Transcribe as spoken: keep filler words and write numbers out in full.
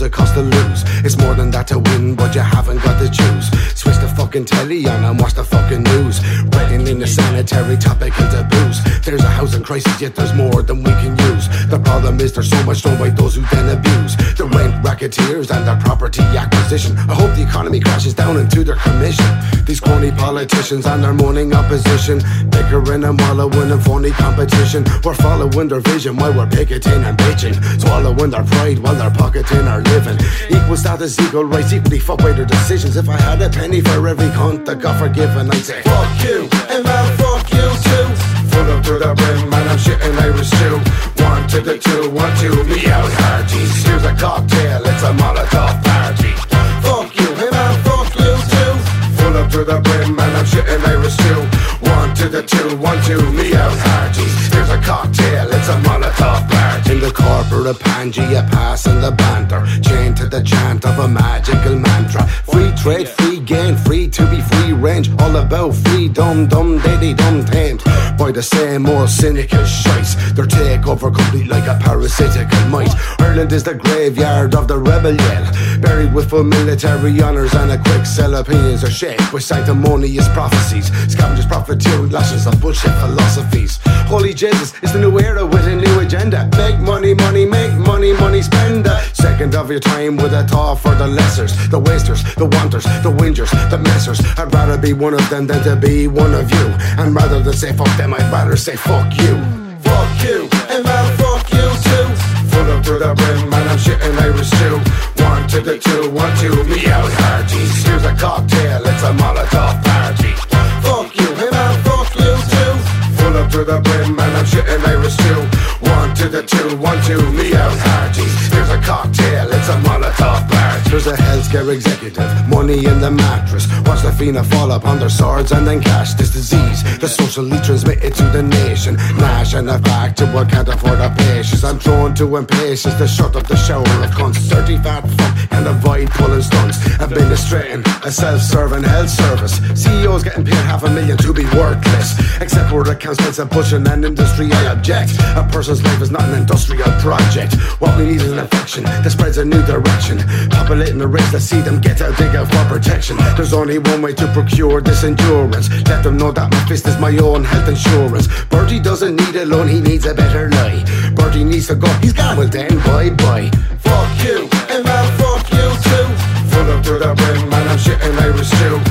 it cost to lose. It's more than that to win, but you haven't got to choose. Switch the fucking telly on and watch the fucking news. Writing in the sanitary topic and taboos. There's a housing crisis, yet there's more than we can use. The problem is there's so much done by those who then abuse the rent racketeers and the property acquisition. I hope the economy crashes down into their commission. These crony politicians and their moaning opposition, bickering and wallowing in phony competition. We're following their vision while we're picketing and bitching, swallowing their pride while they're pocketing our living. Equal status, equal rights, equally fuck by their decisions. If I had a penny for every cunt that got forgiven, I'd say fuck you, and man fuck you too. Full up to the brim, man, I'm shitting Irish stew. One to the two, one to me out hearties. Here's a cocktail, it's a Molotov party. Fuck you, hey man, fuck you too. Full up to the brim, man, I'm shitting Irish stew. One to the two, one to me out hearties. Here's a cocktail, it's a Molotov party. In the corporate Pangea passing the banter, chained to the chant of a magical mantra. Free trade, free gain, free to be free range. All about freedom, dumb daddy dumb tamed by the same old cynical shites. Their takeover complete like a parasitical might. Ireland is the graveyard of the rebellion, buried with full military honours and a quick sell. Opinions are shaped with sanctimonious prophecies, scavengers profiteering lashes of bullshit philosophies. Holy Jesus, it's the new era with a new agenda. Make money, money, make money, money, spend a second of your time with a thought for the lessers, the wasters, the wanters, the whingers, the messers. I'd rather be one of them than to be one of you. And rather than say fuck them, I'd rather say fuck you. Fuck you, and man fuck you too. Full up to the brim, man, I'm shitting Irish stew. One to the two, one to me out hearties. Here's a cocktail, it's a Molotov party. Fuck you, hey man, fuck you too. Full up to the brim, man, I'm shitting Irish stew. One to the two, one to me out hearties. Here's a cocktail, it's a Molotov party. There's a healthcare executive, money in the mattress. Watch the Fianna fall upon their swords and then cash this disease that's socially transmitted to the nation. Nash and a back to what can't afford our patience. I'm thrown to impatience to shut up the shower of cunts. Dirty fat fuck and avoid pulling stunts. Administrating a self-serving health service. C E Os getting paid half a million to be worthless. Except where accounts spends and pushing an industry, I object. A person's life is not an industrial project. What we need is an infection that spreads a new direction, populating the race that see them get out, dig out for protection. There's only one way to procure this endurance. Let them know that my fist is my own health insurance. Bertie doesn't need a loan, he needs a better lie. Bertie needs to go, he's gone, well then bye bye. Fuck you, and man fuck you too. Full up to the brim, man, I'm shitting Irish stew.